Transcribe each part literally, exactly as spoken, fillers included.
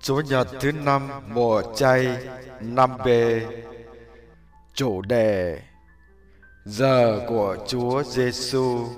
Chủ nhật thứ năm mùa chay năm B. Chủ đề: Giờ của Chúa Giêsu.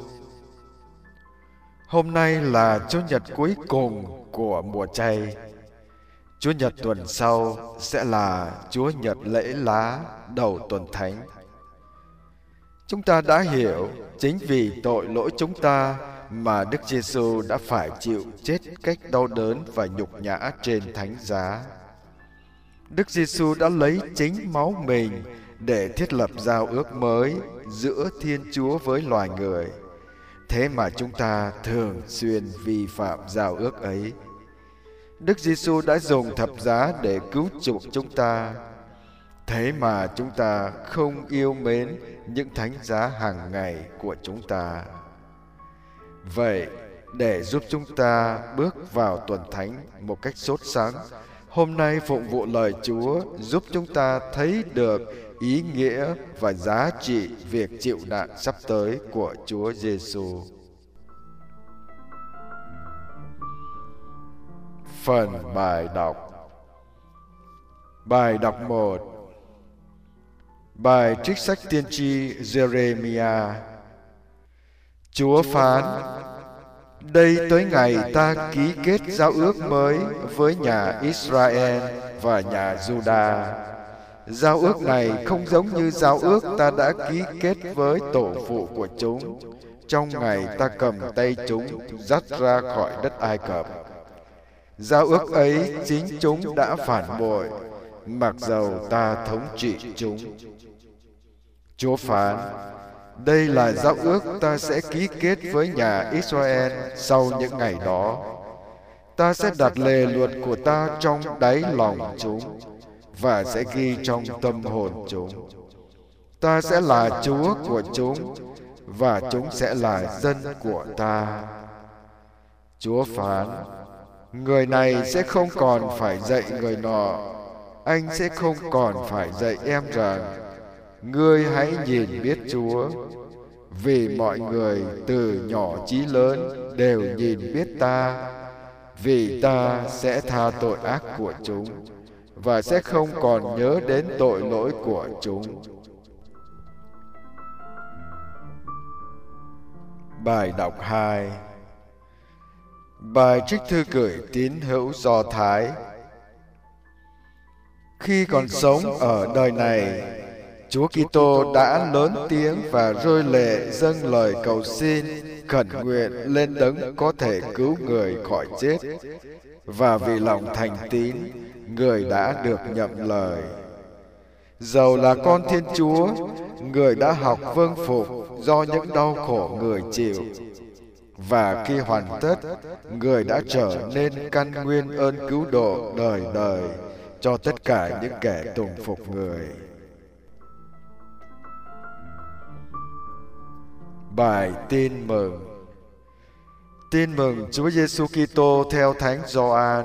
Hôm nay là Chủ nhật cuối cùng của mùa chay. Chủ nhật tuần sau sẽ là Chúa nhật lễ lá đầu tuần thánh. Chúng ta đã hiểu chính vì tội lỗi chúng ta mà Đức Giêsu đã phải chịu chết cách đau đớn và nhục nhã trên thánh giá. Đức Giêsu đã lấy chính máu mình để thiết lập giao ước mới giữa Thiên Chúa với loài người. Thế mà chúng ta thường xuyên vi phạm giao ước ấy. Đức Giêsu đã dùng thập giá để cứu chuộc chúng ta. Thế mà chúng ta không yêu mến những thánh giá hàng ngày của chúng ta. Vậy, để giúp chúng ta bước vào tuần thánh một cách sốt sắng, hôm nay phụng vụ lời Chúa giúp chúng ta thấy được ý nghĩa và giá trị việc chịu nạn sắp tới của Chúa Giêsu. Phần bài đọc. Bài đọc một. Bài trích sách tiên tri Giê-rê-mi-a. Chúa phán: Đây tới ngày ta ký kết giao ước mới với nhà Israel và nhà Giu-đa. Giao ước này không giống như giao ước ta đã ký kết với tổ phụ của chúng trong ngày ta cầm tay chúng dắt ra khỏi đất Ai Cập. Giao ước ấy chính chúng đã phản bội, mặc dầu ta thống trị chúng. Chúa phán: Đây là giao ước ta sẽ ký kết với nhà Israel sau những ngày đó. Ta sẽ đặt lề luật của ta trong đáy lòng chúng và sẽ ghi trong tâm hồn chúng. Ta sẽ là Chúa của chúng và chúng sẽ là dân của ta. Chúa phán: Người này sẽ không còn phải dạy người nọ, anh sẽ không còn phải dạy em rằng ngươi hãy nhìn biết Chúa, vì mọi người từ nhỏ chí lớn đều nhìn biết ta, vì ta sẽ tha tội ác của chúng và sẽ không còn nhớ đến tội lỗi của chúng. Bài đọc hai. Bài trích thư gửi tín hữu Do Thái. Khi còn sống ở đời này, Chúa Kitô đã lớn tiếng và rơi lệ dâng lời cầu xin, khẩn nguyện lên Đấng có thể cứu người khỏi chết, và vì lòng thành tín, người đã được nhậm lời. Dầu là con Thiên Chúa, người đã học vâng phục do những đau khổ người chịu, và khi hoàn tất, người đã trở nên căn nguyên ơn cứu độ đời đời cho tất cả những kẻ tùng phục người. Bài tin mừng. Tin mừng Chúa Giêsu Kitô theo Thánh Gioan.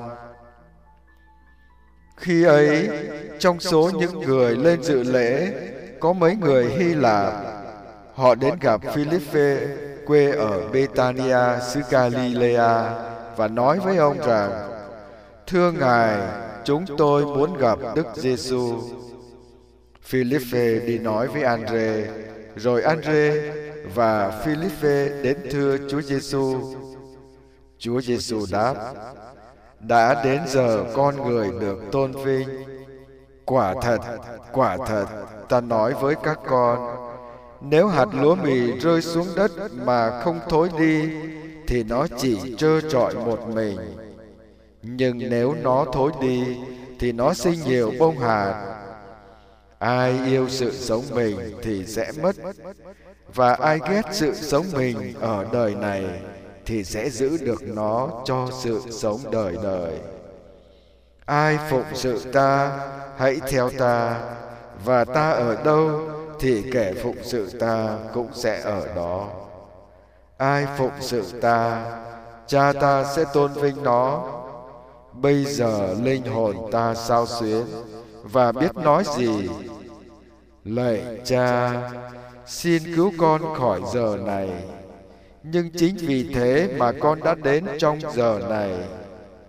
Khi ấy, trong số những người lên dự lễ, có mấy người Hy Lạp. Họ đến gặp Philippe, quê ở Bethania, xứ Galilea, và nói với ông rằng: Thưa Ngài, chúng tôi muốn gặp Đức Giêsu. Philippe đi nói với Andre, rồi Andre và Philippe đến thưa Chúa Giêsu. Chúa Giêsu đáp: Đã đến giờ con người được tôn vinh. Quả thật, quả thật, ta nói với các con, nếu hạt lúa mì rơi xuống đất mà không thối đi, thì nó chỉ trơ trọi một mình. Nhưng nếu nó thối đi, thì nó sinh nhiều bông hạt. Ai yêu sự sống mình thì sẽ mất, và ai ghét sự sống mình ở đời này thì sẽ giữ được nó cho sự sống đời đời. Ai phụng sự ta, hãy theo ta, và ta ở đâu thì kẻ phụng sự ta cũng sẽ ở đó. Ai phụng sự ta, Cha ta sẽ tôn vinh nó. Bây giờ linh hồn ta xao xuyến và biết nói gì. Lạy Cha, xin cứu con khỏi giờ này. Nhưng chính vì thế mà con đã đến trong giờ này.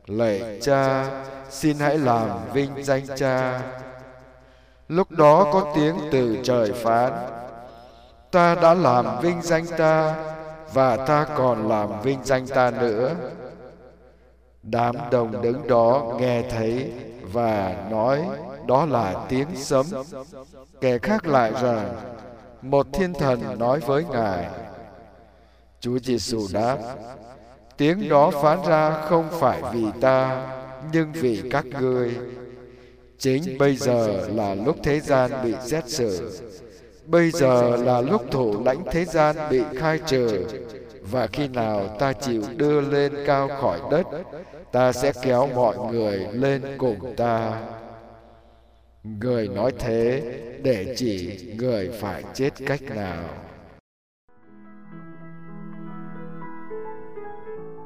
Lạy Cha, xin hãy làm vinh danh Cha. Lúc đó có tiếng từ trời phán: Ta đã làm vinh danh Ta, và Ta còn làm vinh danh Ta nữa. Đám đông đứng đó nghe thấy và nói đó là tiếng sấm. Kẻ khác lại rằng một thiên thần nói với Ngài. Chúa Giêsu đáp: Tiếng đó phán ra không phải vì Ta, nhưng vì các ngươi. Chính bây giờ là lúc thế gian bị xét xử. Bây giờ là lúc thủ lãnh thế gian bị khai trừ. Và khi nào Ta chịu đưa lên cao khỏi đất, Ta sẽ kéo mọi người lên cùng Ta. Người nói thế để chỉ người phải chết cách nào.